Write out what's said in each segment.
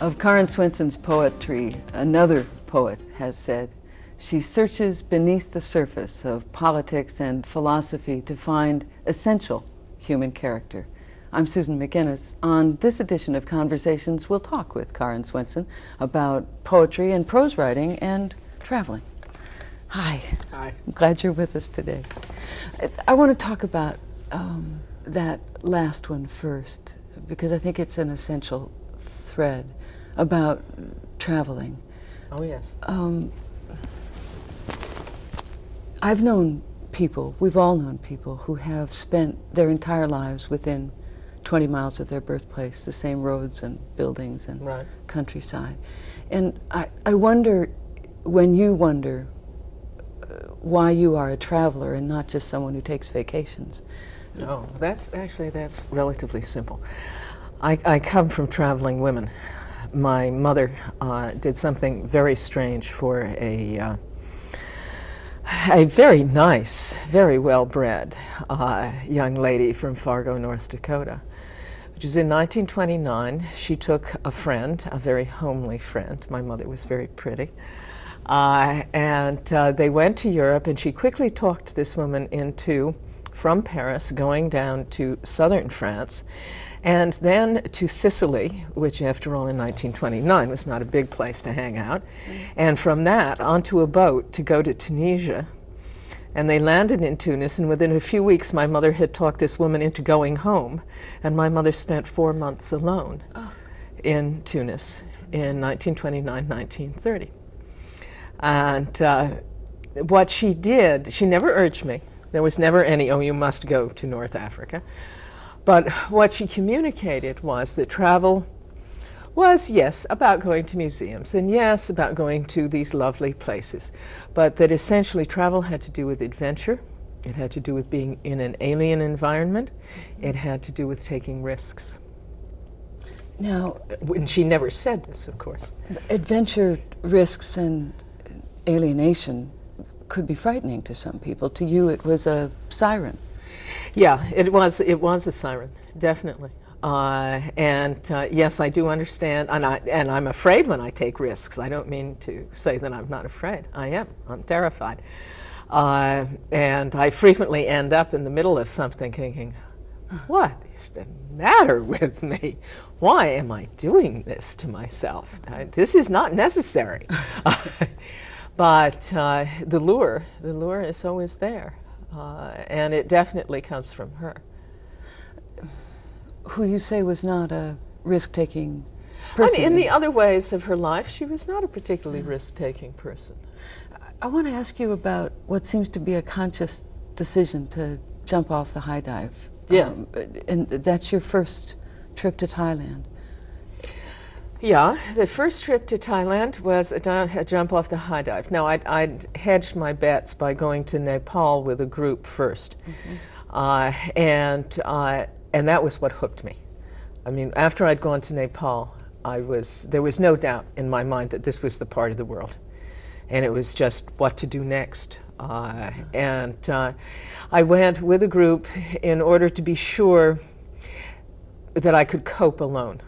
Of Karen Swenson's poetry, another poet has said, she searches beneath the surface of politics and philosophy to find essential human character. I'm Susan McInnes. On this edition of Conversations, we'll talk with Karen Swenson about poetry and prose writing and traveling. Hi. Hi. I'm glad you're with us today. I want to talk about that last one first, because I think it's an essential thread about traveling. Oh, yes. I've known people, we've all known people, who have spent their entire lives within 20 miles of their birthplace, the same roads and buildings and Right. countryside. And I wonder, when you wonder why you are a traveler and not just someone who takes vacations. Oh, that's relatively simple. I come from traveling women. My mother did something very strange for a very nice, very well-bred young lady from Fargo, North Dakota, which is in 1929. She took a friend, a very homely friend. My mother was very pretty. And they went to Europe, and she quickly talked this woman into, from Paris, going down to southern France, and then to Sicily, which after all in 1929 was not a big place to hang out, and from that onto a boat to go to Tunisia. And they landed in Tunis, and within a few weeks my mother had talked this woman into going home, and my mother spent 4 months alone in Tunis in 1929, 1930. And what she did, she never urged me. There was never any, oh, you must go to North Africa. But what she communicated was that travel was, yes, about going to museums, and yes, about going to these lovely places, but that essentially travel had to do with adventure. It had to do with being in an alien environment. It had to do with taking risks. Now, And she never said this, of course. adventure, risks, and alienation could be frightening to some people. To you, it was a siren. Yeah, it was a siren, definitely. Yes, I do understand, and I'm afraid when I take risks. I don't mean to say that I'm not afraid. I am. I'm terrified. And I frequently end up in the middle of something thinking, what is the matter with me? Why am I doing this to myself? This is not necessary. But the lure is always there. And it definitely comes from her. Who you say was not a risk-taking person. In the other ways of her life, she was not a particularly risk-taking person. I want to ask you about what seems to be a conscious decision to jump off the high dive. Yeah. And that's your first trip to Thailand. Yeah, the first trip to Thailand was a jump off the high dive. Now, I'd hedged my bets by going to Nepal with a group first. And that was what hooked me. I mean, after I'd gone to Nepal, there was no doubt in my mind that this was the part of the world. And it was just what to do next. I went with a group in order to be sure that I could cope alone.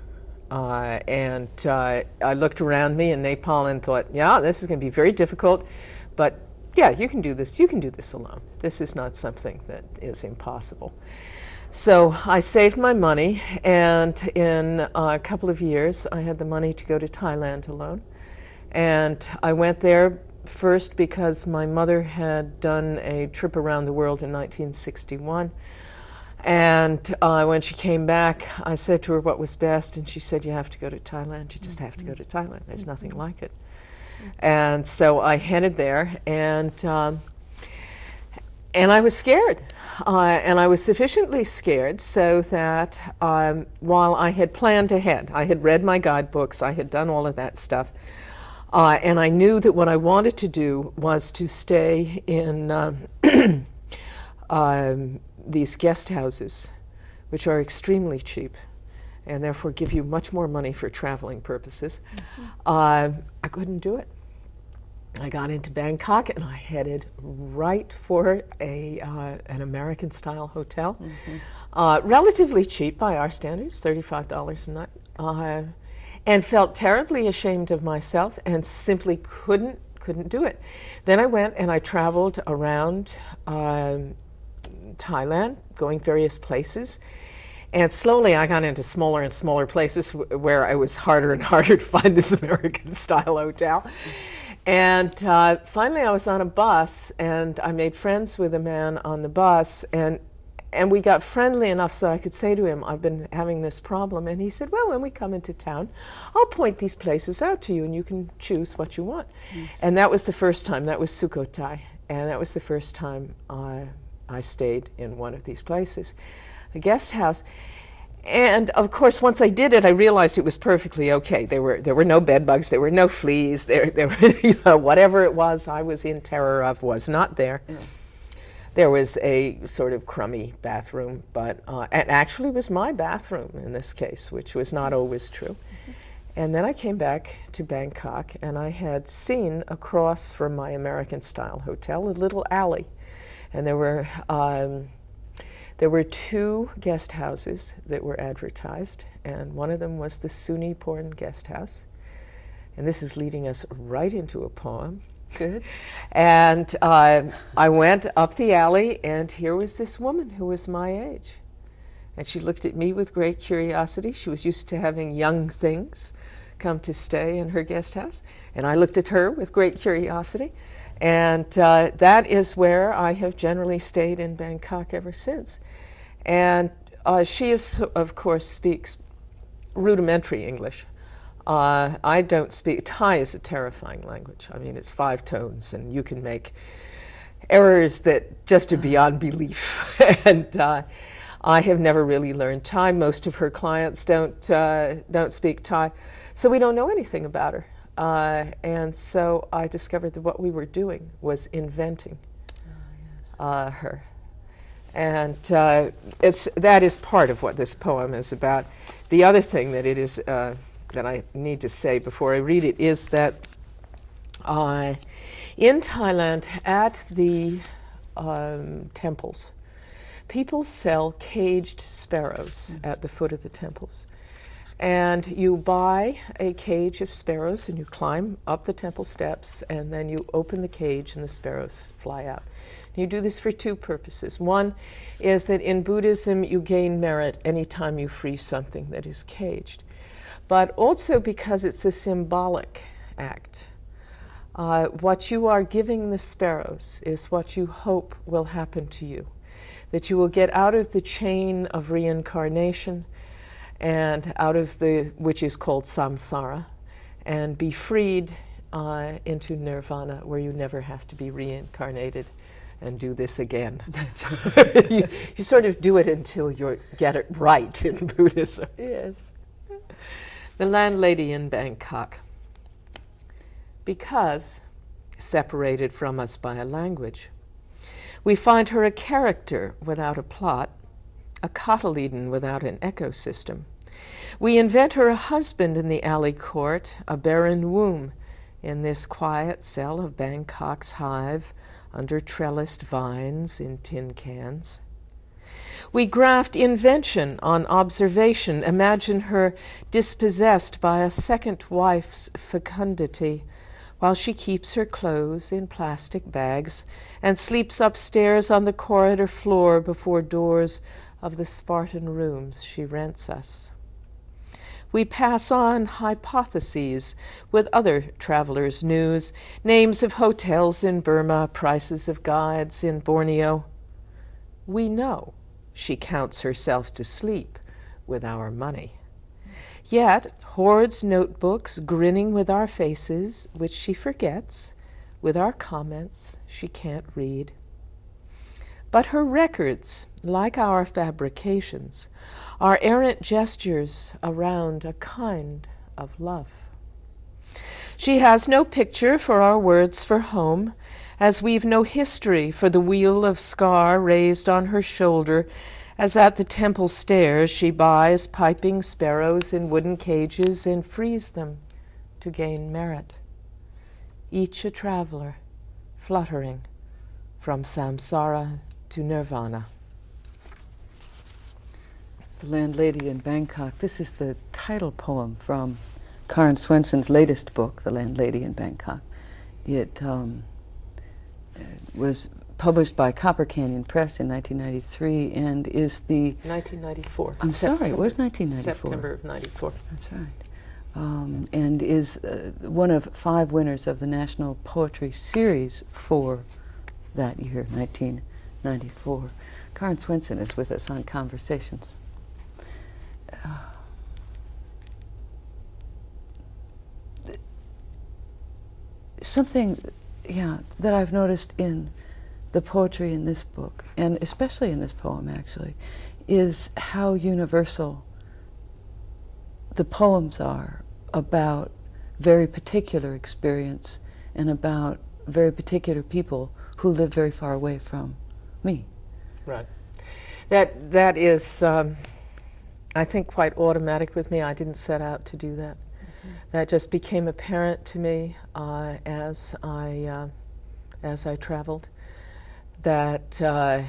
I looked around me in Nepal and thought, yeah, this is going to be very difficult, but yeah, you can do this. You can do this alone. This is not something that is impossible. So I saved my money, and in a couple of years, I had the money to go to Thailand alone. And I went there first because my mother had done a trip around the world in 1961. And when she came back, I said to her what was best, and she said, you have to go to Thailand. You just have to go to Thailand. There's nothing like it. And so I headed there, and I was scared. And I was sufficiently scared so that while I had planned ahead, I had read my guidebooks, I had done all of that stuff, and I knew that what I wanted to do was to stay in these guest houses, which are extremely cheap and therefore give you much more money for traveling purposes. I couldn't do it. I got into Bangkok and I headed right for an American-style hotel. Relatively cheap by our standards, $35 a night. and felt terribly ashamed of myself and simply couldn't do it. Then I went and I traveled around Thailand, going various places. And slowly I got into smaller and smaller places where it was harder and harder to find this American-style hotel. And finally I was on a bus, and I made friends with a man on the bus, and we got friendly enough so I could say to him, I've been having this problem. And he said, well, when we come into town, I'll point these places out to you, and you can choose what you want. Yes. And that was the first time. That was Sukhothai. And that was the first time I stayed in one of these places, a guest house. And of course, once I did it, I realized it was perfectly okay. There were no bed bugs, there were no fleas, there were, whatever it was I was in terror of was not there. Yeah. There was a sort of crummy bathroom, but it actually was my bathroom in this case, which was not always true. Mm-hmm. And then I came back to Bangkok, and I had seen across from my American-style hotel a little alley, and there were 2 guest houses that were advertised, and one of them was the Suniporn guest house. And this is leading us right into a poem. Good. And I went up the alley, and here was this woman who was my age. And she looked at me with great curiosity. She was used to having young things come to stay in her guest house. And I looked at her with great curiosity. And that is where I have generally stayed in Bangkok ever since. And she, of course, speaks rudimentary English. I don't speak. Thai is a terrifying language. I mean, it's 5 tones, and you can make errors that just are beyond belief. And I have never really learned Thai. Most of her clients don't speak Thai, so we don't know anything about her. And so I discovered that what we were doing was inventing her. And that is part of what this poem is about. The other thing that it is that I need to say before I read it is that in Thailand, at the temples, people sell caged sparrows at the foot of the temples. And you buy a cage of sparrows, and you climb up the temple steps, and then you open the cage, and the sparrows fly out. You do this for 2 purposes. One is that in Buddhism, you gain merit anytime you free something that is caged, but also because it's a symbolic act. What you are giving the sparrows is what you hope will happen to you, that you will get out of the chain of reincarnation and out of which is called samsara, and be freed into nirvana, where you never have to be reincarnated and do this again. you sort of do it until you get it right in Buddhism. Yes. The landlady in Bangkok. Because separated from us by a language, we find her a character without a plot, a cotyledon without an ecosystem. We invent her a husband in the alley court, a barren womb in this quiet cell of Bangkok's hive, under trellised vines in tin cans. We graft invention on observation, imagine her dispossessed by a second wife's fecundity, while she keeps her clothes in plastic bags and sleeps upstairs on the corridor floor before doors of the Spartan rooms she rents us. We pass on hypotheses with other travelers' news, names of hotels in Burma, prices of guides in Borneo. We know she counts herself to sleep with our money. Yet hoards notebooks, grinning with our faces, which she forgets, with our comments she can't read. But her records, like our fabrications, are errant gestures around a kind of love. She has no picture for our words for home, as we've no history for the wheel of scar raised on her shoulder, as at the temple stairs she buys piping sparrows in wooden cages and frees them to gain merit. Each a traveler, fluttering from samsara to nirvana. The Landlady in Bangkok. This is the title poem from Karen Swenson's latest book, The Landlady in Bangkok. It was published by Copper Canyon Press in 1993 and is the... 1994. I'm sorry, it was 1994. September of 94. That's right. And is one of 5 winners of the National Poetry Series for that year, 1994. Karen Swenson is with us on Conversations. Something, that I've noticed in the poetry in this book, and especially in this poem actually, is how universal the poems are about very particular experience and about very particular people who live very far away from me. Right. That is, I think, quite automatic with me. I didn't set out to do that. Mm-hmm. That just became apparent to me as I traveled. That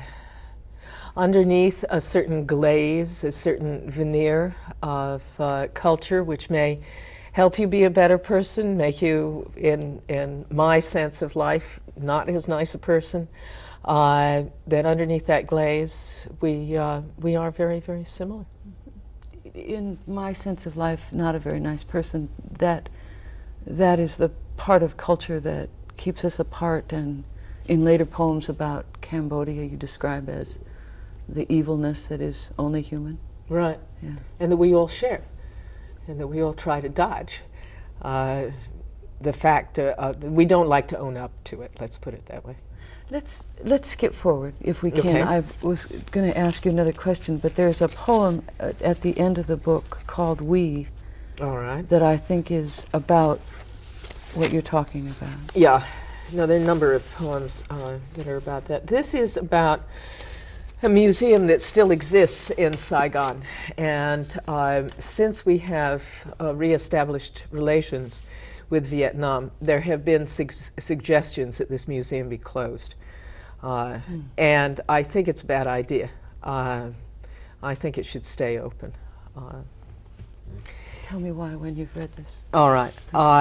underneath a certain glaze, a certain veneer of culture, which may help you be a better person, make you, in my sense of life, not as nice a person, that underneath that glaze, we are very, very similar. In my sense of life, not a very nice person, that is the part of culture that keeps us apart. And in later poems about Cambodia, you describe as the evilness that is only human. Right. Yeah. And that we all share, and that we all try to dodge. The fact we don't like to own up to it. Let's put it that way. Let's skip forward if we can. Okay. I was going to ask you another question, but there's a poem at the end of the book called "We," All right. that I think is about what you're talking about. Yeah. No, there are a number of poems that are about that. This is about a museum that still exists in Saigon, and since we have reestablished relations with Vietnam, there have been suggestions that this museum be closed. And I think it's a bad idea. I think it should stay open. Tell me why when you've read this. All right.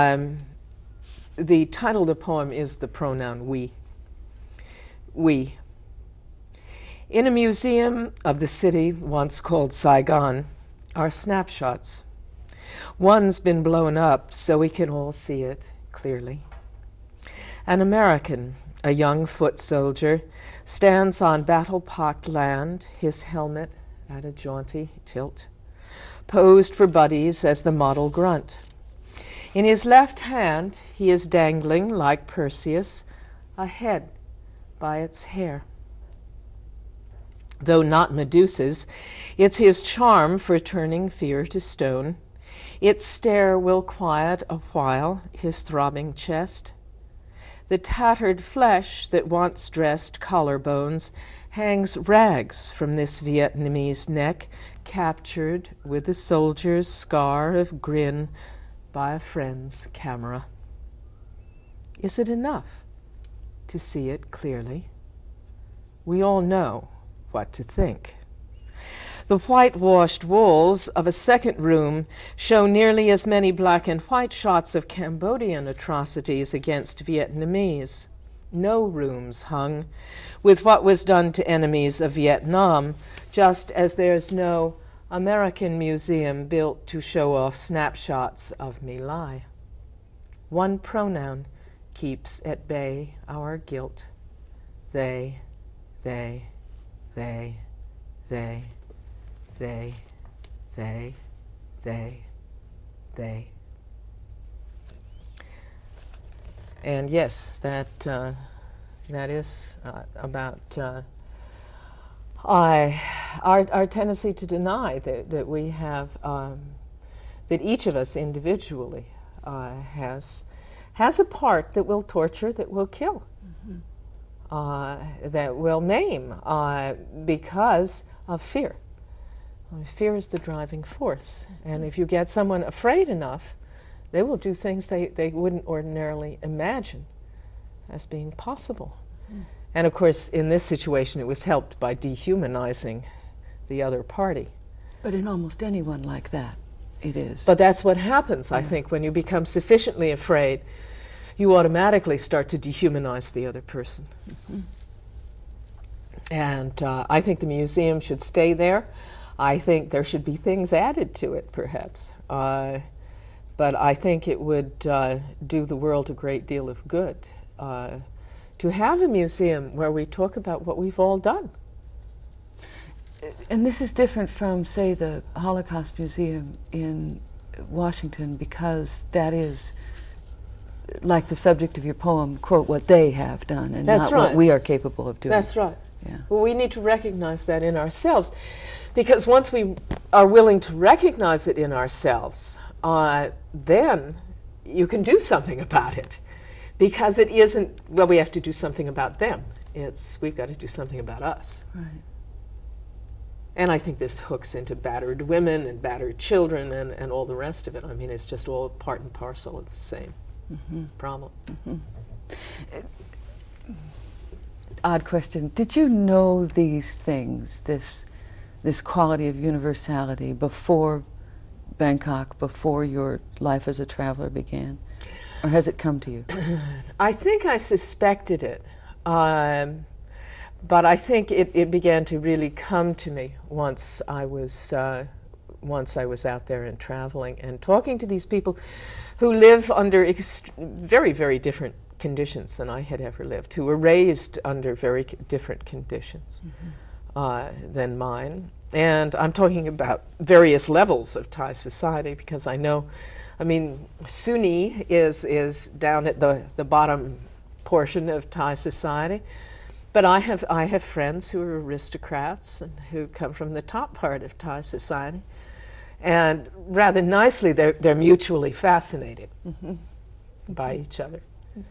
The title of the poem is the pronoun we. We. In a museum of the city once called Saigon are snapshots. One's been blown up so we can all see it clearly. An American, a young foot soldier, stands on battle-pocked land, his helmet at a jaunty tilt, posed for buddies as the model grunt. In his left hand, he is dangling, like Perseus, a head by its hair. Though not Medusa's, it's his charm for turning fear to stone. Its stare will quiet a while his throbbing chest. The tattered flesh that once dressed collarbones hangs rags from this Vietnamese neck, captured with the soldier's scar of grin by a friend's camera. Is it enough to see it clearly? We all know what to think. The whitewashed walls of a second room show nearly as many black and white shots of Cambodian atrocities against Vietnamese. No rooms hung with what was done to enemies of Vietnam, just as there's no American museum built to show off snapshots of My Lai. One pronoun keeps at bay our guilt. They, they, they, they, they, they, they, they. And yes, that is about our tendency to deny that we have, that each of us individually has a part that will torture, that will kill, that will maim because of fear. Fear is the driving force. And if you get someone afraid enough, they will do things they wouldn't ordinarily imagine as being possible. And of course, in this situation, it was helped by dehumanizing the other party. But in almost anyone like that, It is. But that's what happens, I think, when you become sufficiently afraid, you automatically start to dehumanize the other person. Mm-hmm. And I think the museum should stay there. I think there should be things added to it, perhaps. But I think it would do the world a great deal of good to have a museum where we talk about what we've all done. And this is different from, say, the Holocaust Museum in Washington, because that is, like the subject of your poem, quote, what they have done, and That's not right. what we are capable of doing. That's right. Yeah. Well, we need to recognize that in ourselves, because once we are willing to recognize it in ourselves, then you can do something about it. Because it isn't, well, we have to do something about them. It's, we've got to do something about us. Right. And I think this hooks into battered women and battered children and all the rest of it. I mean, it's just all part and parcel of the same problem. Odd question. Did you know these things, this quality of universality, before Bangkok, before your life as a traveler began? Or has it come to you? I think I suspected it. But I think it began to really come to me once I was out there and traveling and talking to these people who live under very, very different conditions than I had ever lived, who were raised under very different conditions than mine. And I'm talking about various levels of Thai society, because I know, I mean, Sunni is down at the bottom portion of Thai society. But I have friends who are aristocrats and who come from the top part of Thai society, and rather nicely they're mutually fascinated by each other.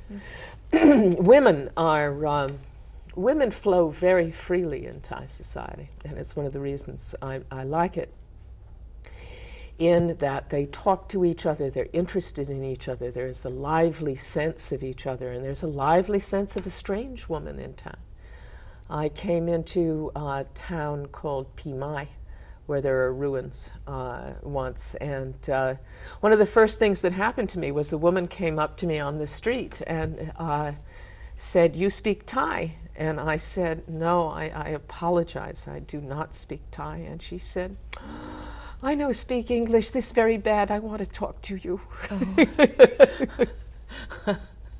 Women flow very freely in Thai society, and it's one of the reasons I like it. In that they talk to each other, they're interested in each other. There's a lively sense of each other, and there's a lively sense of a strange woman in town. I came into a town called Pimai, where there are ruins once, and one of the first things that happened to me was a woman came up to me on the street and said, "You speak Thai?" And I said, "No, I apologize, I do not speak Thai." And she said, "I know speak English this very bad, I want to talk to you." Oh.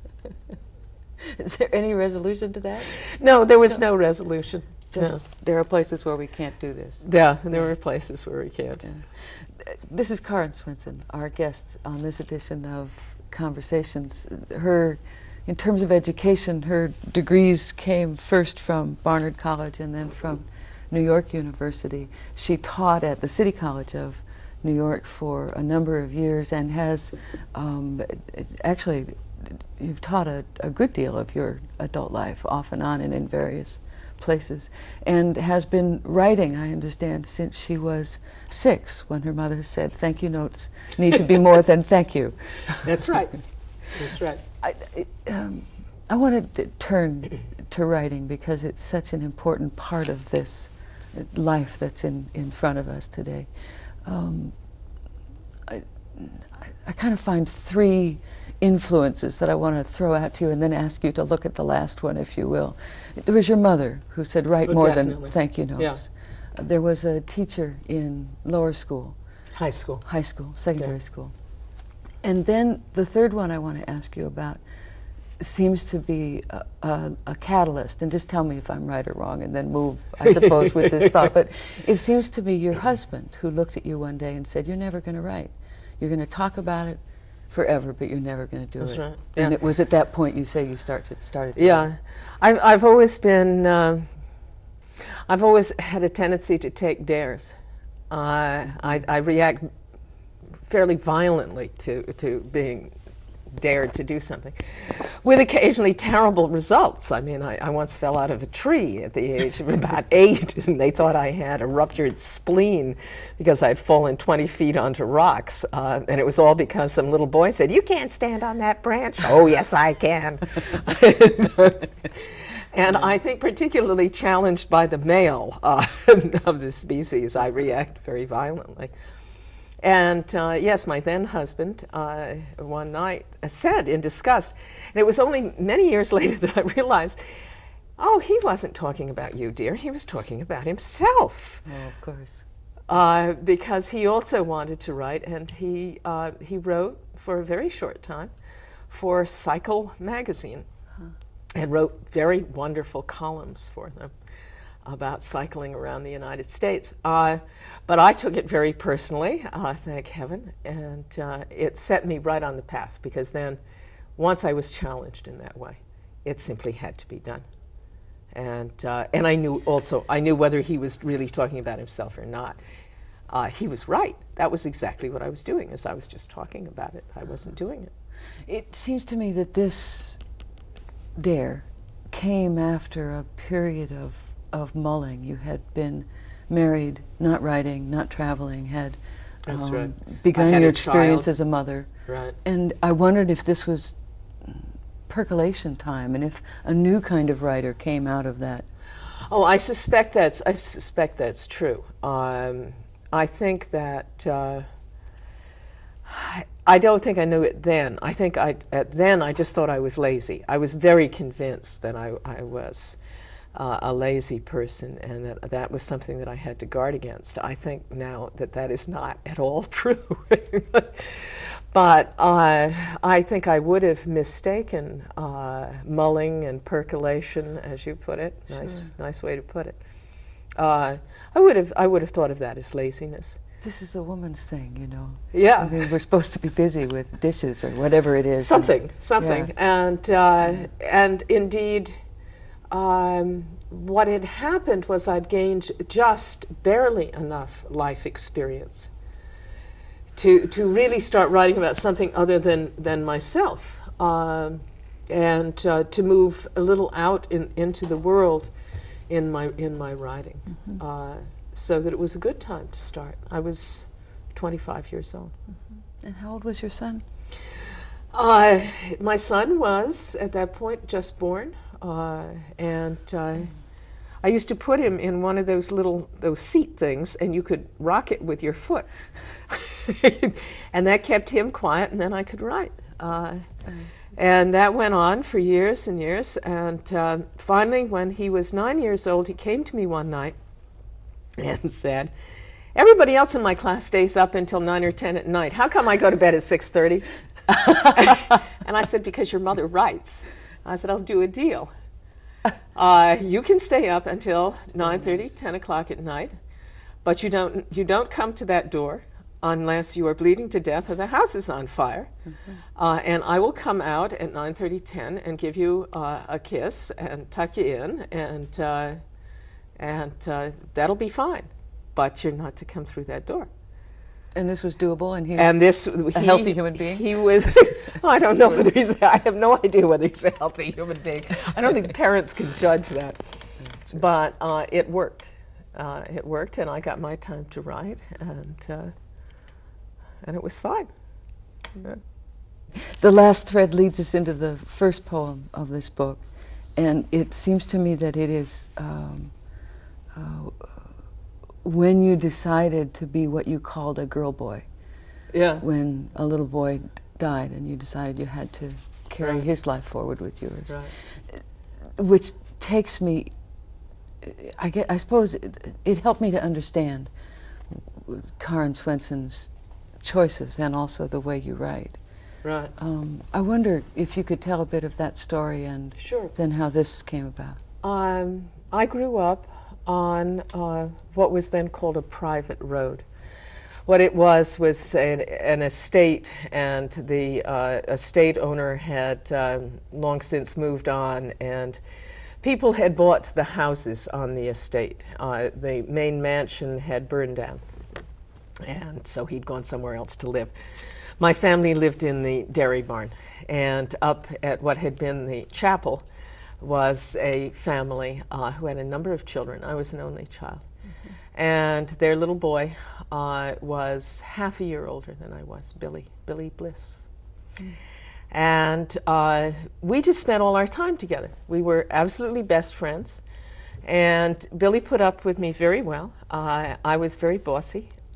Is there any resolution to that? No, there was no resolution. Just No. there are places where we can't do this. Yeah, there were places where we can't. Yeah. This is Karen Swinson, our guest on this edition of Conversations. In terms of education, her degrees came first from Barnard College and then from New York University. She taught at the City College of New York for a number of years and has actually, you've taught a good deal of your adult life off and on and in various places, and has been writing, I understand, since she was 6, when her mother said thank you notes need to be more than thank you. That's right. That's right. I wanted to turn to writing because it's such an important part of this life that's in front of us today. I kind of find 3 influences that I want to throw out to you and then ask you to look at the last one, if you will. There was your mother who said, write more definitely. than thank you notes. Yeah. There was a teacher in lower school. High school. Secondary school. And then the third one I want to ask you about seems to be a catalyst, and just tell me if I'm right or wrong and then move, I suppose, with this thought. But it seems to be your husband who looked at you one day and said, you're never going to write. You're going to talk about it forever, but you're never going to do That's it. right. And Yeah. it was at that point you say you started. Yeah, I've always been. I've always had a tendency to take dares. I react fairly violently to being dared to do something, with occasionally terrible results. I mean, I once fell out of a tree at the age of about 8, and they thought I had a ruptured spleen because I'd fallen 20 feet onto rocks, and it was all because some little boy said, "You can't stand on that branch." "Oh, yes, I can." And I think particularly challenged by the male of the species, I react very violently. And yes, my then husband one night said in disgust, and it was only many years later that I realized, oh, he wasn't talking about you, dear. He was talking about himself. Oh, of course. Because he also wanted to write, and he wrote for a very short time for Cycle magazine, and wrote very wonderful columns for them about cycling around the United States. But I took it very personally, thank heaven, and it set me right on the path, because then, once I was challenged in that way, it simply had to be done. And I knew whether he was really talking about himself or not. He was right. That was exactly what I was doing, as I was just talking about it. I wasn't doing it. It seems to me that this dare came after a period of mulling. You had been married, not writing, not traveling, had That's right. begun had your a experience child. as a mother. Right. And I wondered if this was percolation time, and if a new kind of writer came out of that. Oh, I suspect that's true. I think that I don't think I knew it then. I think then I just thought I was lazy. I was very convinced that I was a lazy person, and that was something that I had to guard against. I think now that is not at all true. But I think I would have mistaken mulling and percolation, as you put it. Nice way to put it. I would have thought of that as laziness. This is a woman's thing, you know. Yeah. I mean, we're supposed to be busy with dishes or whatever it is. Something. Yeah. And indeed, what had happened was I'd gained just barely enough life experience to really start writing about something other than myself, and to move a little out into the world in my writing. Mm-hmm. So that it was a good time to start. I was 25 years old. Mm-hmm. And how old was your son? My son was, at that point, just born, and I used to put him in one of those seat things, and you could rock it with your foot. And that kept him quiet, and then I could write. And that went on for years and years, and finally, when he was 9 years old, he came to me one night and said, "Everybody else in my class stays up until 9 or 10 at night. How come I go to bed at 6:30? And I said, "Because your mother writes." I said, "I'll do a deal. You can stay up until 9:30, 10 o'clock at night, but you don't come to that door unless you are bleeding to death or the house is on fire. Mm-hmm. And I will come out at 9:30, 10 and give you a kiss and tuck you in, and that'll be fine. But you're not to come through that door." And this was doable, and he's a healthy human being? He was, I don't know whether I have no idea whether he's a healthy human being. I don't think parents can judge that. But it worked. It worked, and I got my time to write, and it was fine. Yeah. The last thread leads us into the first poem of this book, and it seems to me that it is when you decided to be what you called a girl boy. Yeah. When a little boy died and you decided you had to carry Right. his life forward with yours. Right. Which takes me, I suppose it helped me to understand Karen Swenson's choices and also the way you write. Right. I wonder if you could tell a bit of that story and Sure. then how this came about. I grew up on what was then called a private road. What it was an estate, and the estate owner had long since moved on, and people had bought the houses on the estate. The main mansion had burned down, and so he'd gone somewhere else to live. My family lived in the dairy barn, and up at what had been the chapel was a family who had a number of children. I was an only child. Mm-hmm. And their little boy was half a year older than I was, Billy Bliss. Mm. And we just spent all our time together. We were absolutely best friends. And Billy put up with me very well. I was very bossy,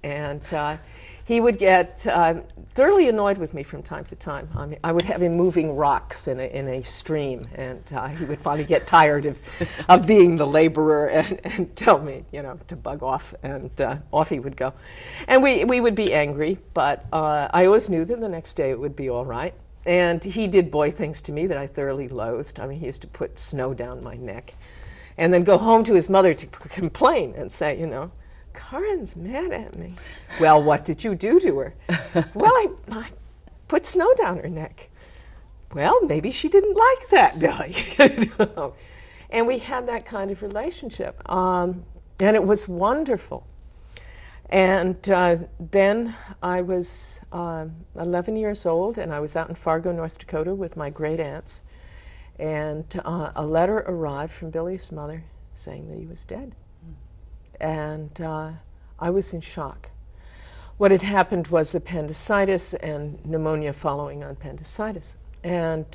And he would get thoroughly annoyed with me from time to time. I mean, I would have him moving rocks in a stream, and he would finally get tired of being the laborer and tell me, to bug off, and off he would go. And we would be angry, but I always knew that the next day it would be all right. And he did boy things to me that I thoroughly loathed. I mean, he used to put snow down my neck and then go home to his mother to complain and say, Karen's mad at me. Well, what did you do to her? Well, I put snow down her neck. Well, maybe she didn't like that, Billy. And we had that kind of relationship. And it was wonderful. And then I was 11 years old, and I was out in Fargo, North Dakota with my great aunts. And a letter arrived from Billy's mother saying that he was dead. And I was in shock. What had happened was appendicitis and pneumonia following on appendicitis. And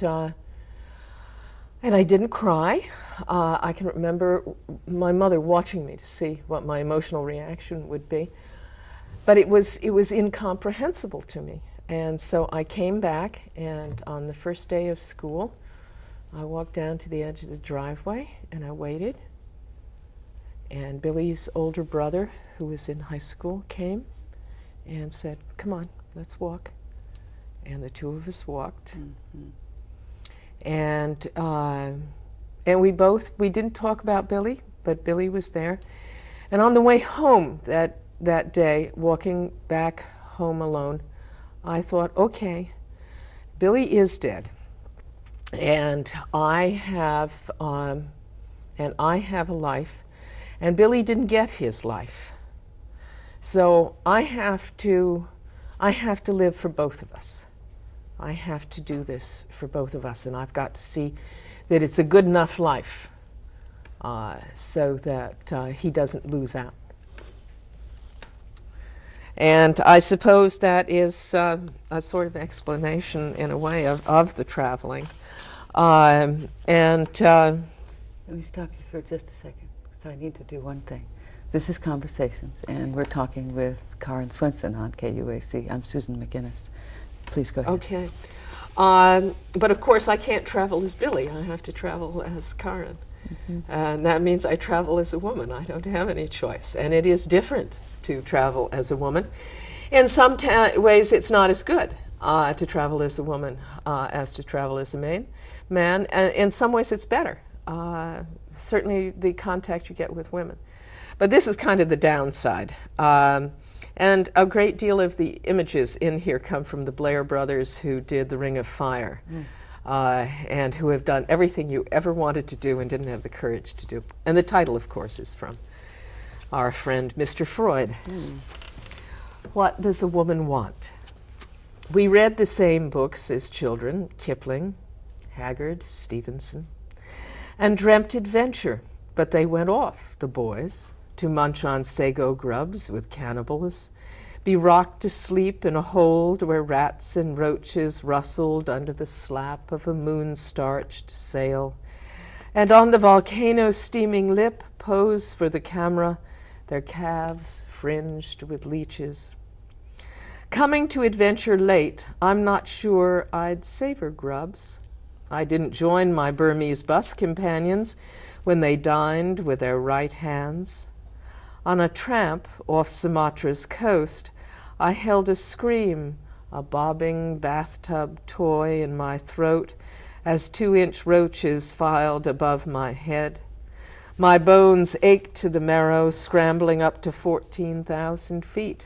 I didn't cry. I can remember my mother watching me to see what my emotional reaction would be. But it was incomprehensible to me. And so I came back, and on the first day of school, I walked down to the edge of the driveway, and I waited. And Billy's older brother, who was in high school, came and said, "Come on, let's walk." And the two of us walked. Mm-hmm. And we didn't talk about Billy, but Billy was there. And on the way home that day, walking back home alone, I thought, okay, Billy is dead. And I have a life. And Billy didn't get his life. So I have to live for both of us. I have to do this for both of us, and I've got to see that it's a good enough life so that he doesn't lose out. And I suppose that is a sort of explanation, in a way, of the traveling. Let me stop you for just a second. So I need to do one thing. This is Conversations, and we're talking with Karen Swenson on KUAC. I'm Susan McGinnis. Please go ahead. Okay. But of course, I can't travel as Billy. I have to travel as Karen. Mm-hmm. And that means I travel as a woman. I don't have any choice. And it is different to travel as a woman. In some ways, it's not as good to travel as a woman as to travel as a man. And in some ways, it's better. Certainly the contact you get with women. But this is kind of the downside. And a great deal of the images in here come from the Blair brothers, who did The Ring of Fire, and who have done everything you ever wanted to do and didn't have the courage to do. And the title, of course, is from our friend Mr. Freud. What does a woman want? We read the same books as children, Kipling, Haggard, Stevenson, and dreamt adventure, but they went off, the boys, to munch on sago grubs with cannibals, be rocked to sleep in a hold where rats and roaches rustled under the slap of a moon-starched sail, and on the volcano's steaming lip pose for the camera, their calves fringed with leeches. Coming to adventure late, I'm not sure I'd savor grubs. I didn't join my Burmese bus companions when they dined with their right hands. On a tramp off Sumatra's coast, I held a scream, a bobbing bathtub toy in my throat as 2-inch roaches filed above my head. My bones ached to the marrow, scrambling up to 14,000 feet.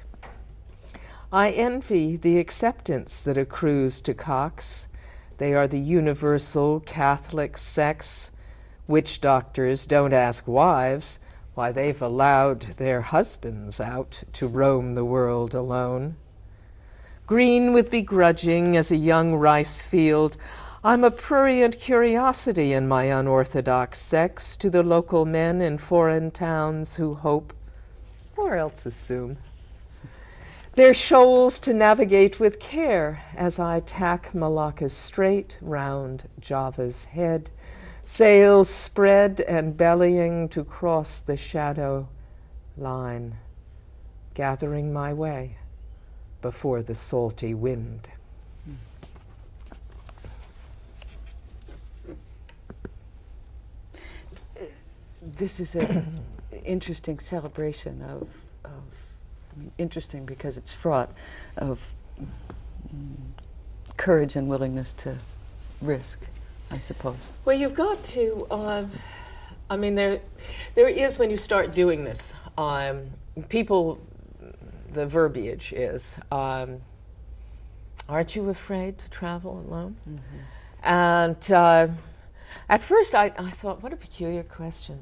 I envy the acceptance that accrues to cocks. They are the universal Catholic sex. Witch doctors don't ask wives why they've allowed their husbands out to roam the world alone. Green with begrudging as a young rice field, I'm a prurient curiosity in my unorthodox sex to the local men in foreign towns who hope, or else assume, their shoals to navigate with care as I tack Malacca's straight round Java's head, sails spread and bellying to cross the shadow line. gathering my way before the salty wind. This is an interesting celebration of interesting because it's fraught of courage and willingness to risk, I suppose. Well, you've got to, I mean, there is, when you start doing this, people, the verbiage is, aren't you afraid to travel alone? Mm-hmm. And at first I thought, what a peculiar question.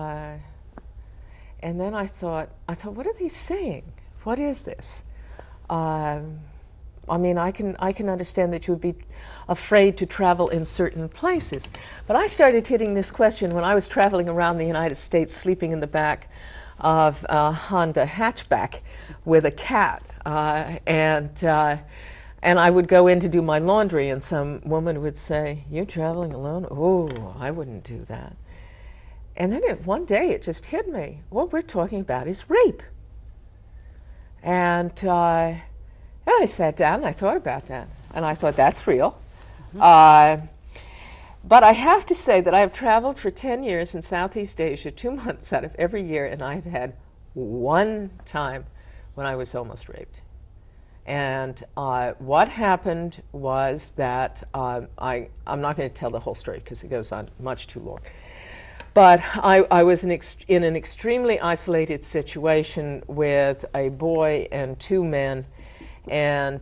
And then I thought, what are they saying? What is this? I mean, I can understand that you would be afraid to travel in certain places. But I started hitting this question when I was traveling around the United States, sleeping in the back of a Honda hatchback with a cat. And I would go in to do my laundry, and some woman would say, "You're traveling alone?" Oh, I wouldn't do that. And then one day it just hit me. What we're talking about is rape. And I sat down and I thought about that. And I thought, that's real. Mm-hmm. But I have to say that I have traveled for 10 years in Southeast Asia, 2 months out of every year, and I've had one time when I was almost raped. And what happened was that, I'm not going to tell the whole story because it goes on much too long. But I was in an extremely isolated situation with a boy and 2 men, and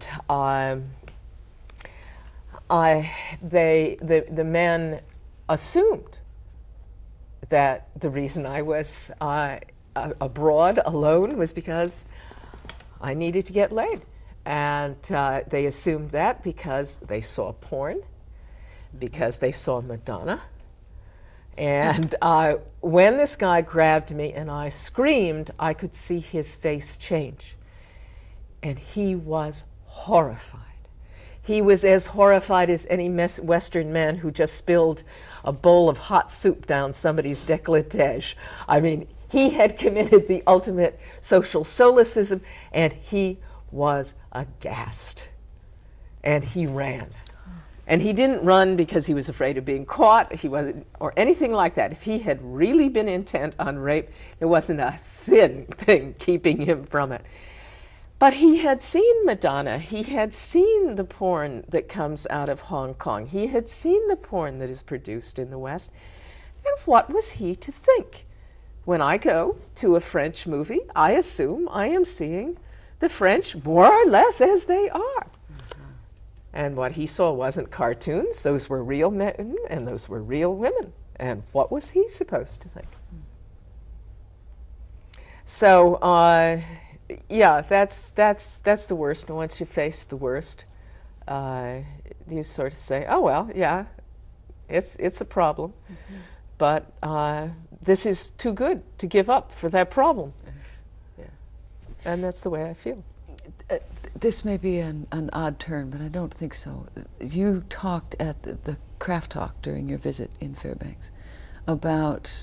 the men assumed that the reason I was abroad alone was because I needed to get laid. And they assumed that because they saw porn, because they saw Madonna. And when this guy grabbed me and I screamed, I could see his face change. And he was horrified. He was as horrified as any Western man who just spilled a bowl of hot soup down somebody's décolletage. I mean, he had committed the ultimate social solecism, and he was aghast. And he ran. And he didn't run because he was afraid of being caught, he wasn't, or anything like that. If he had really been intent on rape, there wasn't a thin thing keeping him from it. But he had seen Madonna. He had seen the porn that comes out of Hong Kong. He had seen the porn that is produced in the West. And what was he to think? When I go to a French movie, I assume I am seeing the French more or less as they are. And what he saw wasn't cartoons. Those were real men and those were real women. And what was he supposed to think? So, yeah, that's the worst. And once you face the worst, you sort of say, "Oh well, yeah, it's a problem, but this is too good to give up for that problem." Yes. Yeah. And that's the way I feel. This may be an odd turn, but I don't think so. You talked at the Craft Talk during your visit in Fairbanks about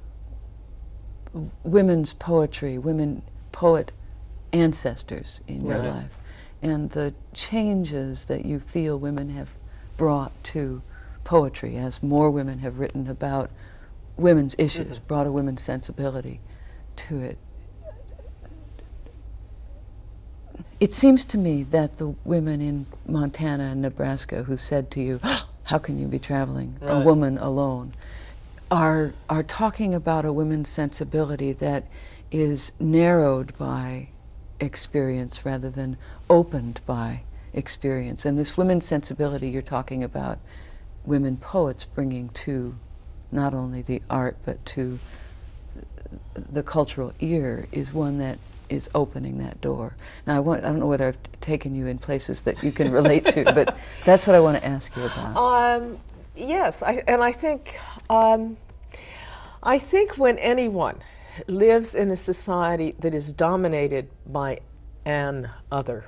women's poetry, women poet ancestors in your life, and the changes that you feel women have brought to poetry as more women have written about women's issues, brought a women's sensibility to it. It seems to me that the women in Montana and Nebraska who said to you, "How can you be traveling, a woman alone?" are talking about a women's sensibility that is narrowed by experience rather than opened by experience. And this women's sensibility you're talking about, women poets bringing to not only the art but to the cultural ear, is one that is opening that door. Now, I don't know whether I've taken you in places that you can relate to, but that's what I want to ask you about. Yes, I think when anyone lives in a society that is dominated by an other,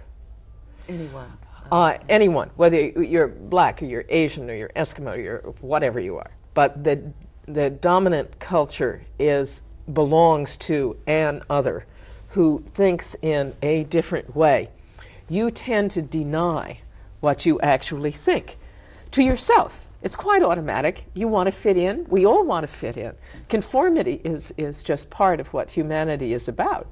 anyone, whether you're black or you're Asian or you're Eskimo or you're whatever you are, but the dominant culture belongs to an other who thinks in a different way, you tend to deny what you actually think to yourself. It's quite automatic. You want to fit in. We all want to fit in. Conformity is just part of what humanity is about.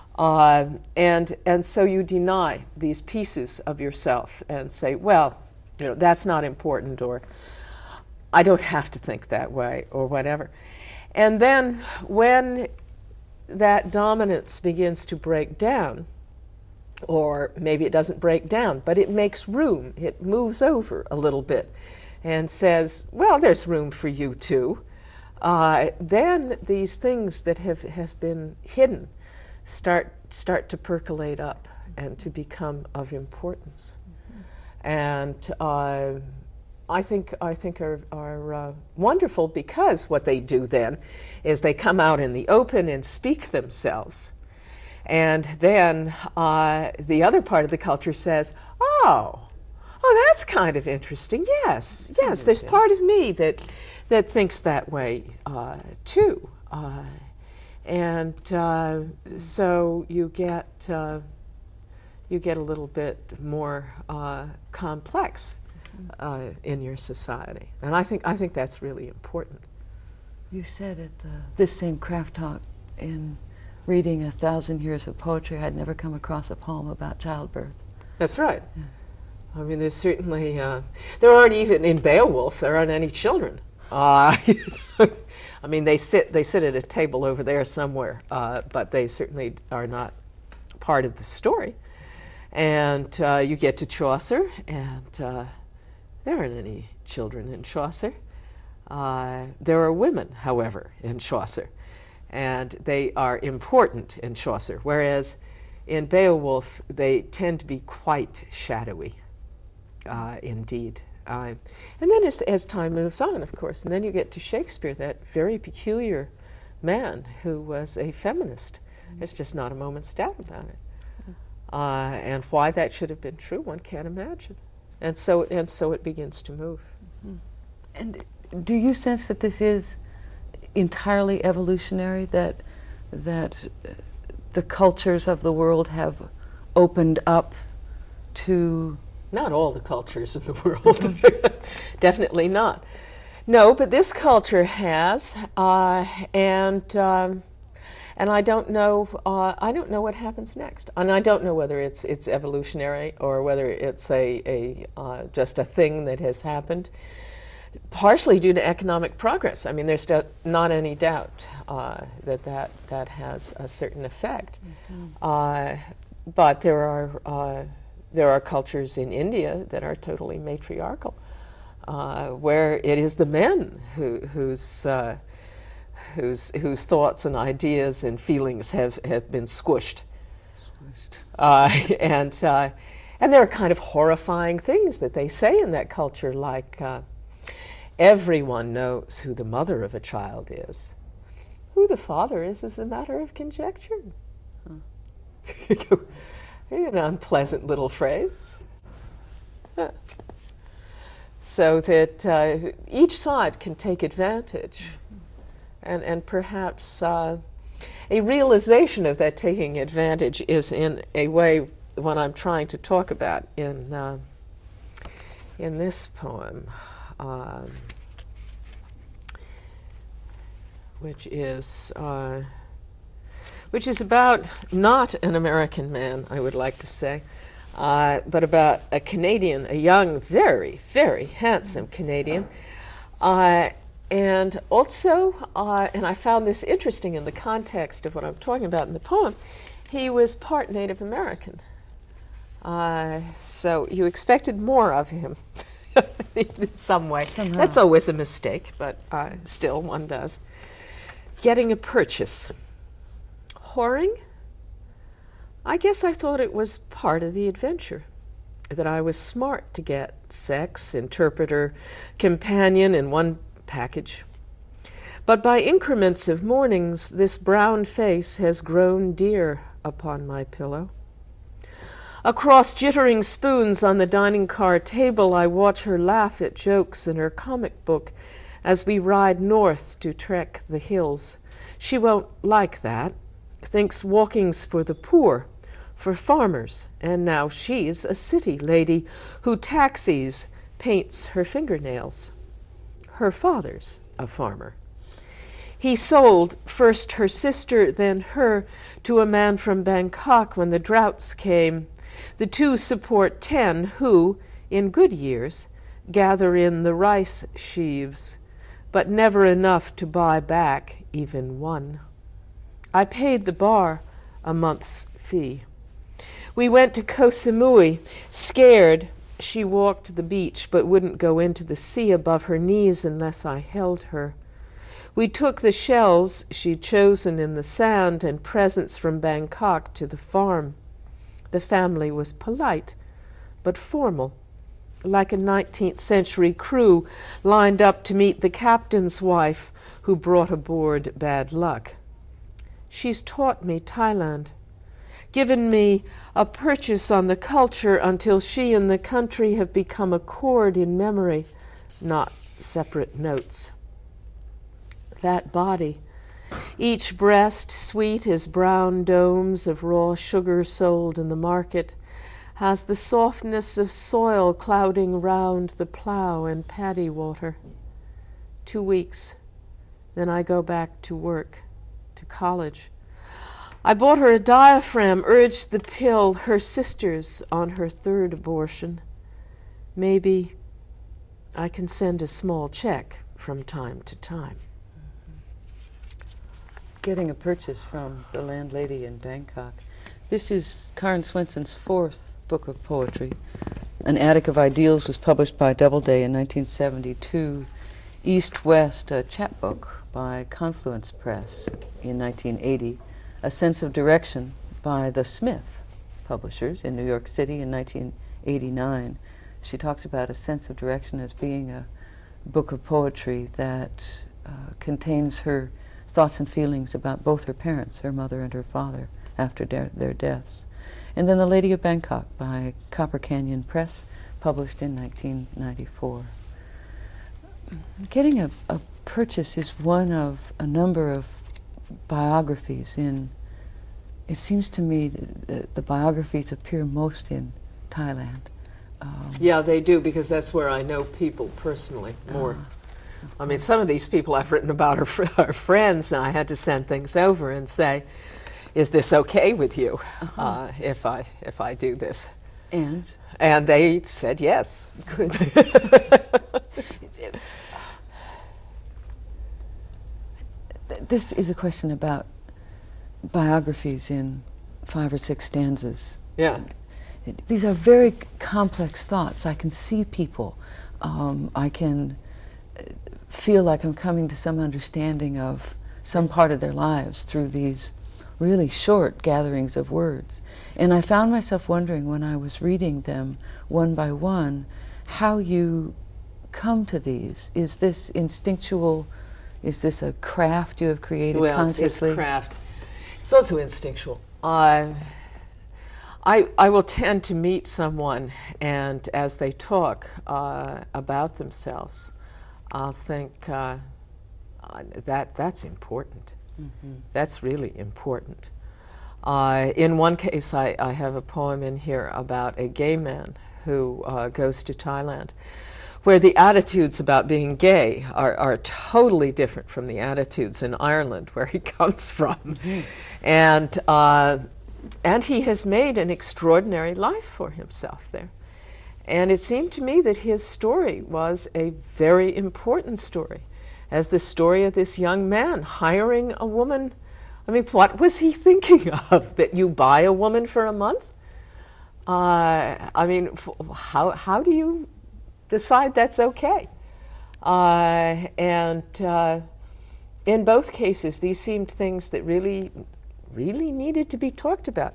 And so you deny these pieces of yourself and say, well, that's not important, or I don't have to think that way, or whatever. And then when that dominance begins to break down, or maybe it doesn't break down, but it makes room, it moves over a little bit and says, well, there's room for you too, then these things that have been hidden start to percolate up and to become of importance. And I think are wonderful, because what they do then is they come out in the open and speak themselves. And then the other part of the culture says, oh, that's kind of interesting. Yes, there's part of me that thinks that way too. And so you get a little bit more complex in your society, and I think that's really important. You said at this same craft talk, in reading 1,000 years of poetry, I'd never come across a poem about childbirth. That's right. Yeah. I mean, there's certainly there aren't, even in Beowulf, there aren't any children. I mean, they sit at a table over there somewhere, but they certainly are not part of the story. And you get to Chaucer, and there aren't any children in Chaucer. There are women, however, in Chaucer, and they are important in Chaucer, whereas in Beowulf they tend to be quite shadowy, indeed. And then as time moves on, of course, and then you get to Shakespeare, that very peculiar man who was a feminist. There's just not a moment's doubt about it. And why that should have been true, one can't imagine. And so it begins to move. And do you sense that this is entirely evolutionary, that the cultures of the world have opened up to... Not all the cultures in the world. Definitely not. No, but this culture has, and I don't know. I don't know what happens next, and I don't know whether it's evolutionary or whether it's a just a thing that has happened, partially due to economic progress. I mean, there's not any doubt that has a certain effect. Mm-hmm. But there are cultures in India that are totally matriarchal, where it is the men whose thoughts and ideas and feelings have been squished. And there are kind of horrifying things that they say in that culture, like everyone knows who the mother of a child is. Who the father is a matter of conjecture. An unpleasant little phrase. So that each side can take advantage, and perhaps a realization of that taking advantage is in a way what I'm trying to talk about in this poem, which is about not an American man, I would like to say, but about a Canadian, a young, very, very handsome Canadian. And also, and I found this interesting in the context of what I'm talking about in the poem, he was part Native American. So you expected more of him in some way. Somehow. That's always a mistake, but still one does. Getting a purchase. Whoring? I guess I thought it was part of the adventure, that I was smart to get sex, interpreter, companion in one package. But by increments of mornings, this brown face has grown dear upon my pillow. Across jittering spoons on the dining car table, I watch her laugh at jokes in her comic book as we ride north to trek the hills. She won't like that. thinks walking's for the poor, for farmers, and now she's a city lady who taxis, paints her fingernails. Her father's a farmer. He sold first her sister, then her, to a man from Bangkok when the droughts came. The two support 10 who, in good years, gather in the rice sheaves, but never enough to buy back even one. I paid the bar a month's fee. We went to Koh Samui. Scared, she walked the beach but wouldn't go into the sea above her knees unless I held her. We took the shells she'd chosen in the sand and presents from Bangkok to the farm. The family was polite but formal, like a 19th century crew lined up to meet the captain's wife who brought aboard bad luck. She's taught me Thailand, given me a purchase on the culture until she and the country have become a chord in memory, not separate notes. That body, each breast sweet as brown domes of raw sugar sold in the market, has the softness of soil clouding round the plow and paddy water. 2 weeks, then I go back to work, to college. I bought her a diaphragm, urged the pill, her sister's on her 3rd abortion. Maybe I can send a small check from time to time. Getting a purchase from the landlady in Bangkok. This is Karen Swenson's 4th book of poetry. An Attic of Ideals was published by Doubleday in 1972. East-West, a chapbook by Confluence Press in 1980. A Sense of Direction by the Smith Publishers in New York City in 1989. She talks about A Sense of Direction as being a book of poetry that contains her thoughts and feelings about both her parents, her mother and her father, after their deaths. And then The Lady of Bangkok by Copper Canyon Press, published in 1994. Getting a purchase is one of a number of biographies in, it seems to me the biographies appear most in Thailand. Yeah, they do, because that's where I know people personally more. I mean, some of these people I've written about are friends, and I had to send things over and say, is this okay with you if I do this? And they said yes. Good. This is a question about biographies in 5 or 6 stanzas. Yeah. These are very complex thoughts. I can see people. I can feel like I'm coming to some understanding of some part of their lives through these really short gatherings of words. And I found myself wondering when I was reading them one by one, how you come to these. Is this instinctual? Is this a craft you have created consciously? It's craft. It's also instinctual. I will tend to meet someone, and as they talk about themselves, I'll think that's important. Mm-hmm. That's really important. In one case, I have a poem in here about a gay man who goes to Thailand, where the attitudes about being gay are totally different from the attitudes in Ireland, where he comes from. Mm-hmm. And he has made an extraordinary life for himself there. And it seemed to me that his story was a very important story, as the story of this young man hiring a woman. I mean, what was he thinking of? That you buy a woman for a month? I mean, how do you decide that's okay? And in both cases, these seemed things that really needed to be talked about.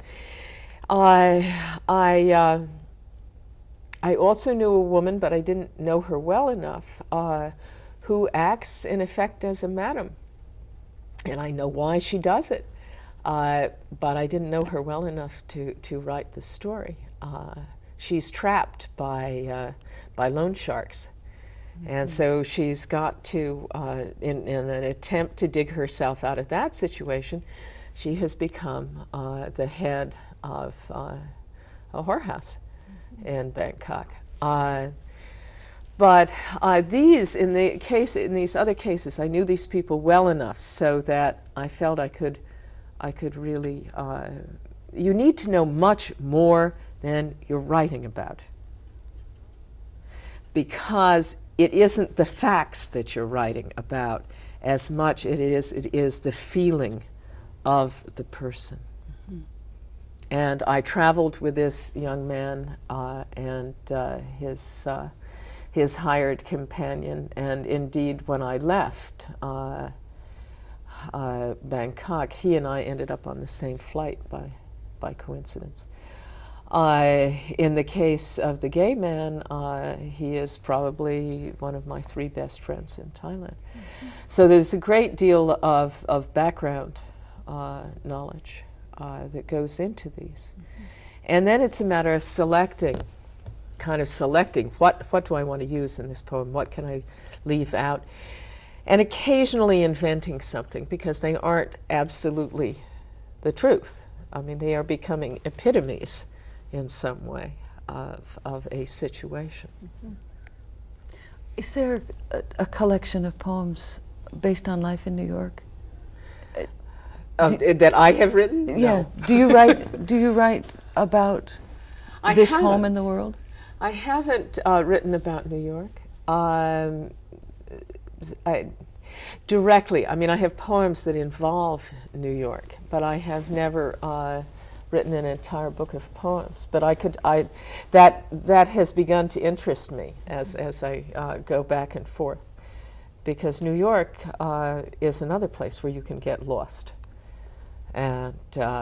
I also knew a woman, but I didn't know her well enough, who acts in effect as a madam. And I know why she does it, but I didn't know her well enough to write the story. She's trapped by loan sharks. Mm-hmm. And so she's got to, in an attempt to dig herself out of that situation, she has become the head of a whorehouse in Bangkok. But in these other cases, I knew these people well enough so that I felt I could really. You need to know much more than you're writing about, because it isn't the facts that you're writing about as much it is the feeling of the person. Mm-hmm. And I traveled with this young man and his hired companion, and indeed when I left Bangkok, he and I ended up on the same flight by coincidence. In the case of the gay man, he is probably one of my 3 best friends in Thailand. Mm-hmm. So there's a great deal of background knowledge that goes into these. Mm-hmm. And then it's a matter of selecting what do I want to use in this poem, what can I leave out, and occasionally inventing something, because they aren't absolutely the truth. I mean, they are becoming epitomes in some way of a situation. Mm-hmm. Is there a collection of poems based on life in New York? That I have written? Yeah. No. Do you write about this home in the world? I haven't written about New York directly. I mean, I have poems that involve New York, but I have never written an entire book of poems. But that has begun to interest me as I go back and forth, because New York is another place where you can get lost and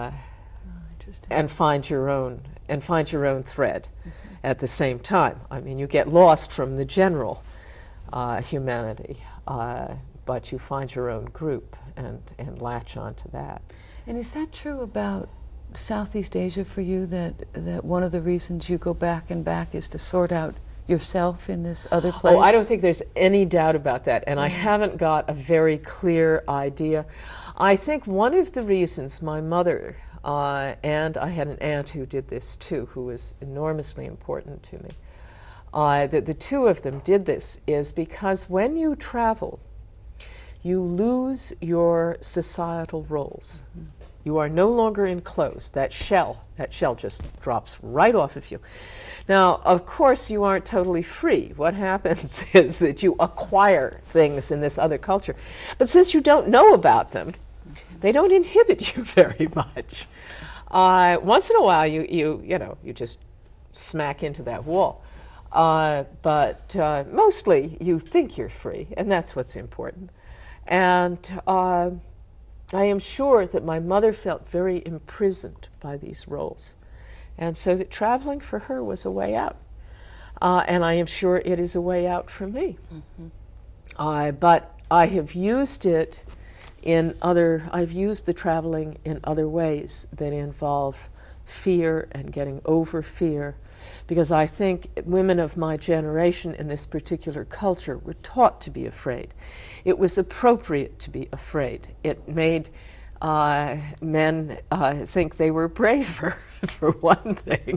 find your own thread. Mm-hmm. At the same time. I mean, you get lost from the general humanity, but you find your own group and latch onto that. And is that true about Southeast Asia for you, that one of the reasons you go back and back is to sort out yourself in this other place? Oh, I don't think there's any doubt about that, and I haven't got a very clear idea. I think one of the reasons my mother, and I had an aunt who did this too, who was enormously important to me, that the two of them did this, is because when you travel, you lose your societal roles. Mm-hmm. You are no longer enclosed. That shell just drops right off of you. Now, of course, you aren't totally free. What happens is that you acquire things in this other culture. But since you don't know about them, they don't inhibit you very much. Once in a while, you just smack into that wall. But mostly, you think you're free, and that's what's important. And I am sure that my mother felt very imprisoned by these roles, and so that traveling for her was a way out. And I am sure it is a way out for me. Mm-hmm. But I have used it I've used the traveling in other ways that involve fear and getting over fear, because I think women of my generation in this particular culture were taught to be afraid. It was appropriate to be afraid. It made men think they were braver, for one thing.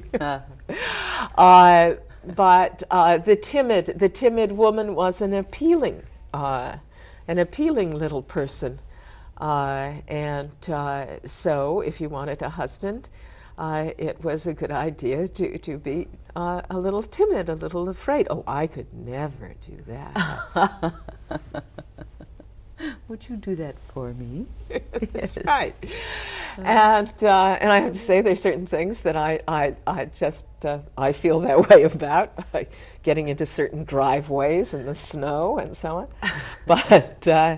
But the timid woman was an appealing little person. So if you wanted a husband, it was a good idea to be a little timid, a little afraid. Oh, I could never do that. Would you do that for me? That's right. And I have to say, there's certain things that I just feel that way about, getting into certain driveways in the snow and so on.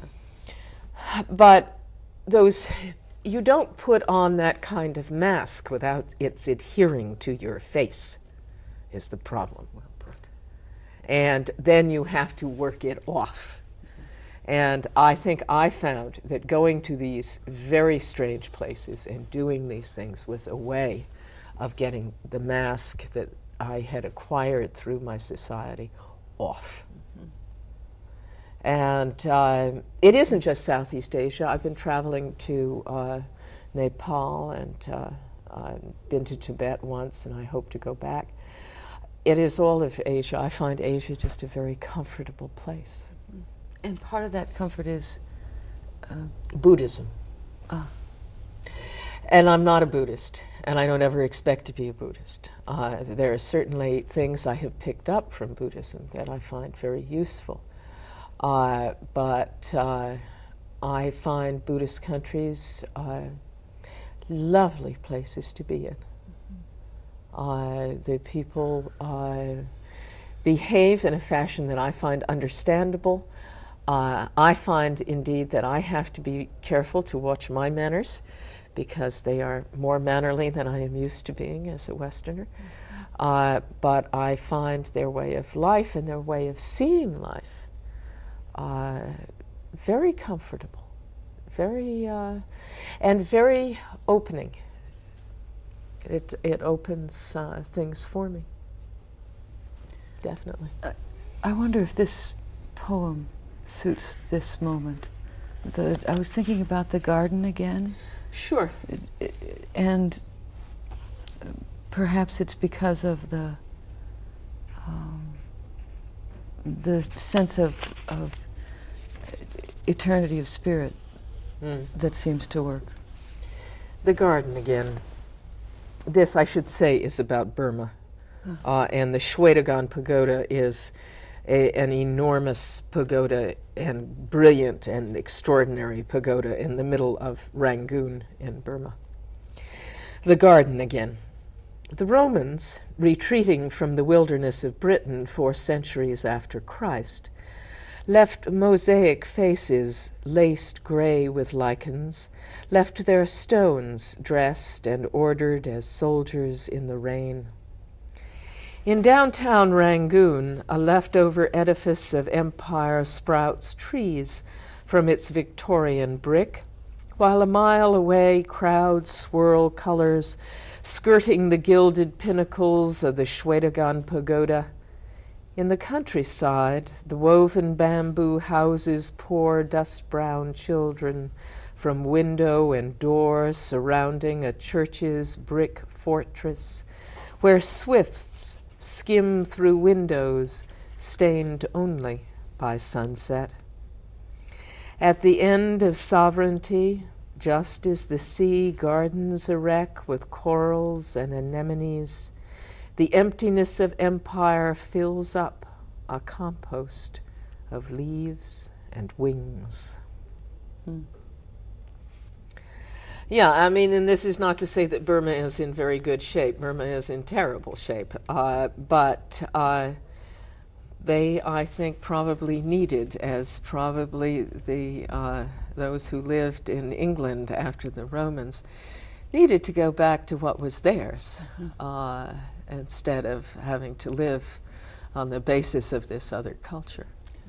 But those, you don't put on that kind of mask without it's adhering to your face, is the problem. Well put. And then you have to work it off. And I think I found that going to these very strange places and doing these things was a way of getting the mask that I had acquired through my society off. Mm-hmm. And it isn't just Southeast Asia. I've been traveling to Nepal, and I've been to Tibet once, and I hope to go back. It is all of Asia. I find Asia just a very comfortable place. And part of that comfort is Buddhism. And I'm not a Buddhist, and I don't ever expect to be a Buddhist. There are certainly things I have picked up from Buddhism that I find very useful. But I find Buddhist countries lovely places to be in. The people behave in a fashion that I find understandable. I find, indeed, that I have to be careful to watch my manners, because they are more mannerly than I am used to being as a Westerner. But I find their way of life and their way of seeing life very comfortable, very and very opening. It opens things for me, definitely. I wonder if this poem suits this moment. I was thinking about the garden again. Sure. And perhaps it's because of the sense of eternity of spirit that seems to work. The garden again. This, I should say, is about Burma. And the Shwedagon Pagoda is an enormous pagoda, and brilliant and extraordinary pagoda in the middle of Rangoon in Burma. The garden again. The Romans, retreating from the wilderness of Britain 4 centuries after Christ, left mosaic faces laced gray with lichens, left their stones dressed and ordered as soldiers in the rain. In downtown Rangoon, a leftover edifice of empire sprouts trees from its Victorian brick, while a mile away crowds swirl colors, skirting the gilded pinnacles of the Shwedagon Pagoda. In the countryside, the woven bamboo houses pour dust-brown children from window and door surrounding a church's brick fortress, where swifts skim through windows stained only by sunset. At the end of sovereignty, just as the sea gardens a wreck with corals and anemones, the emptiness of empire fills up a compost of leaves and wings. Yeah, I mean, and this is not to say that Burma is in very good shape. Burma is in terrible shape. But they, I think, probably needed, as probably those who lived in England after the Romans, needed to go back to what was theirs, instead of having to live on the basis of this other culture.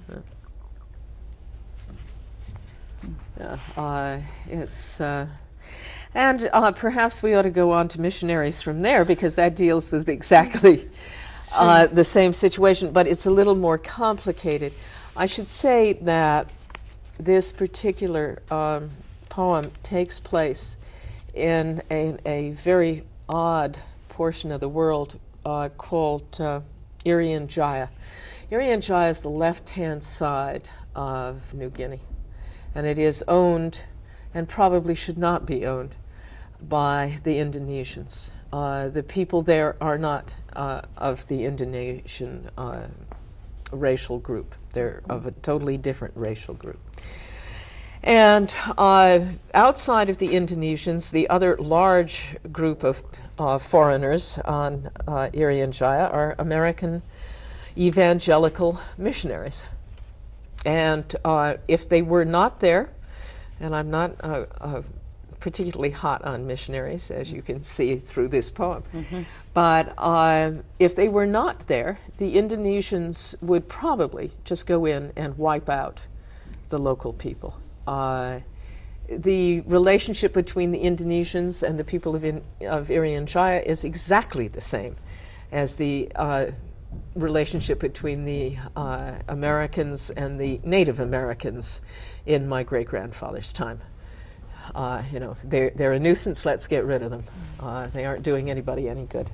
It's... And perhaps we ought to go on to missionaries from there, because that deals with exactly the same situation, but it's a little more complicated. I should say that this particular poem takes place in a very odd portion of the world called Irian Jaya. Irian Jaya is the left-hand side of New Guinea, and it is owned, and probably should not be owned, by the Indonesians. The people there are not of the Indonesian racial group. They're of a totally different racial group. And outside of the Indonesians, the other large group of foreigners on Irian Jaya are American evangelical missionaries. And if they were not there, and I'm not particularly hot on missionaries, as you can see through this poem. But if they were not there, the Indonesians would probably just go in and wipe out the local people. The relationship between the Indonesians and the people of Irian Jaya is exactly the same as the relationship between the Americans and the Native Americans in my great-grandfather's time. You know, they're a nuisance, let's get rid of them. They aren't doing anybody any good.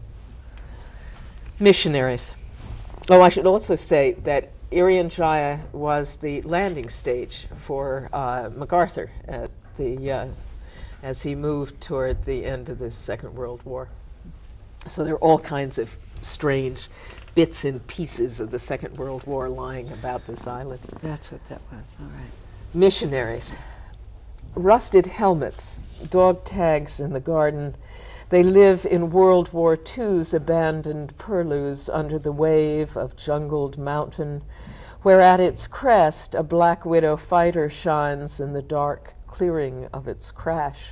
Missionaries. Oh, I should also say that Irian Jaya was the landing stage for MacArthur at the, as he moved toward the end of the Second World War. So there are all kinds of strange bits and pieces of the Second World War lying about this island. That's what that was, all right. Missionaries. Rusted helmets, dog tags in the garden. They live in World War II's abandoned purlieus under the wave of jungled mountain, where at its crest a Black Widow fighter shines in the dark clearing of its crash.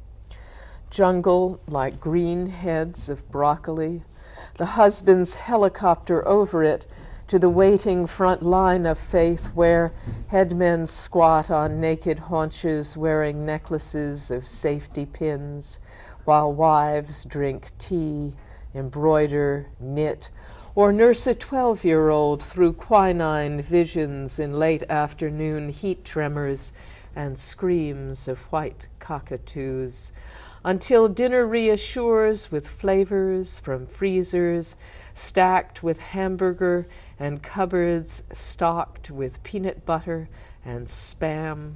Jungle like green heads of broccoli, the husband's helicopter over it to the waiting front line of faith where headmen squat on naked haunches wearing necklaces of safety pins, while wives drink tea, embroider, knit, or nurse a 12-year-old through quinine visions in late afternoon heat tremors and screams of white cockatoos, until dinner reassures with flavors from freezers stacked with hamburger and cupboards stocked with peanut butter and Spam.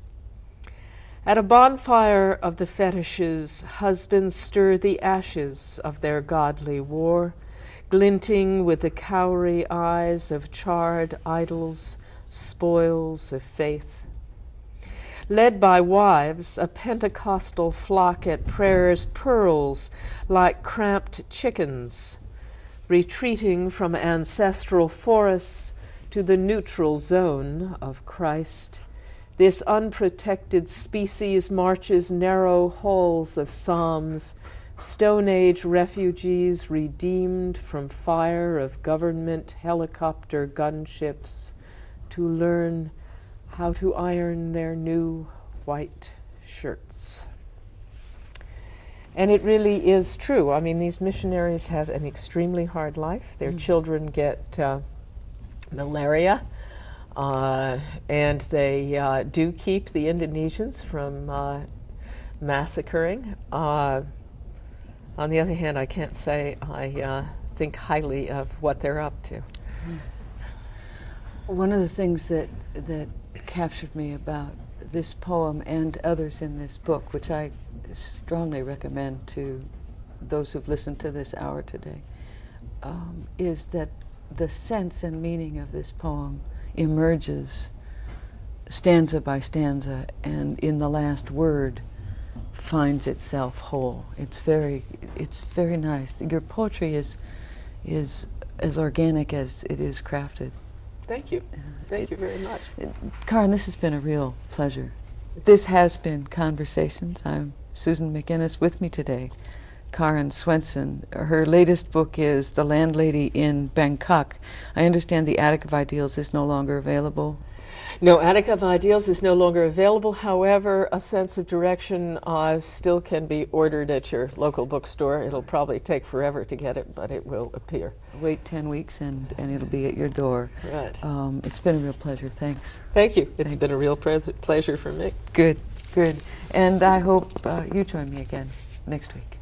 At a bonfire of the fetishes, husbands stir the ashes of their godly war, glinting with the cowrie eyes of charred idols, spoils of faith. Led by wives, a Pentecostal flock at prayers pearls like cramped chickens, retreating from ancestral forests to the neutral zone of Christ. This unprotected species marches narrow halls of Psalms, Stone Age refugees redeemed from fire of government helicopter gunships to learn how to iron their new white shirts. And it really is true. I mean, these missionaries have an extremely hard life. Their children get malaria, and they do keep the Indonesians from massacring. On the other hand, I can't say I think highly of what they're up to. One of the things that captured me about this poem and others in this book, which I strongly recommend to those who've listened to this hour today, is that the sense and meaning of this poem emerges stanza by stanza, and in the last word finds itself whole. It's very nice. Your poetry is as organic as it is crafted. Thank you. Thank you very much. Karin, this has been a real pleasure. This has been Conversations. I'm Susan McInnes. With me today, Karin Swenson. Her latest book is The Landlady in Bangkok. I understand The Attic of Ideals is no longer available. No, Attic of Ideals is no longer available. However, A Sense of Direction still can be ordered at your local bookstore. It'll probably take forever to get it, but it will appear. Wait 10 weeks and it'll be at your door. Right. It's been a real pleasure. Thanks. Thank you. It's Thanks. been a real pleasure for me. Good, good. And I hope you join me again next week.